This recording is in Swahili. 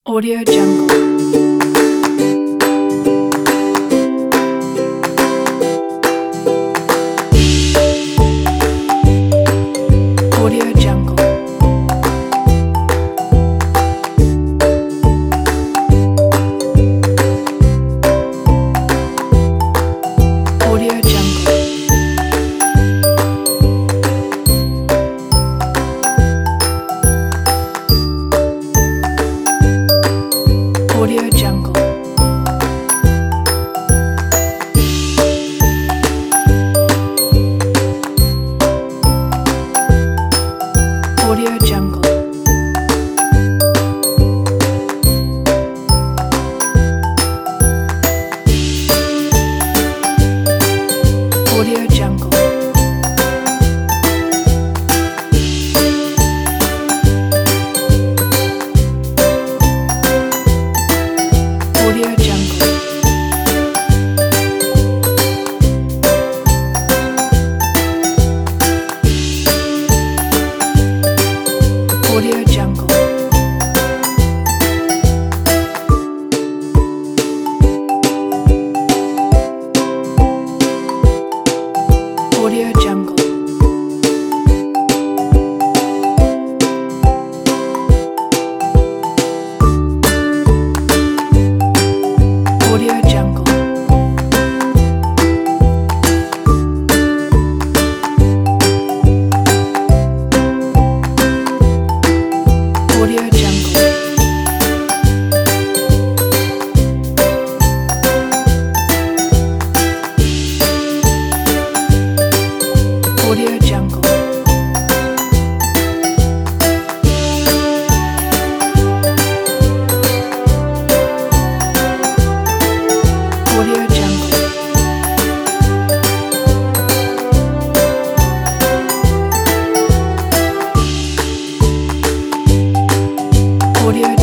Audio Jungle. Audio Jungle. Audio Jungle. Audio Jungle. Audio Jungle. Audio Jungle. Audio Jungle. Audio Jungle. Audio Jungle. Audio Jungle. Audio Jungle. Audio Jungle. Audio Jungle. Audio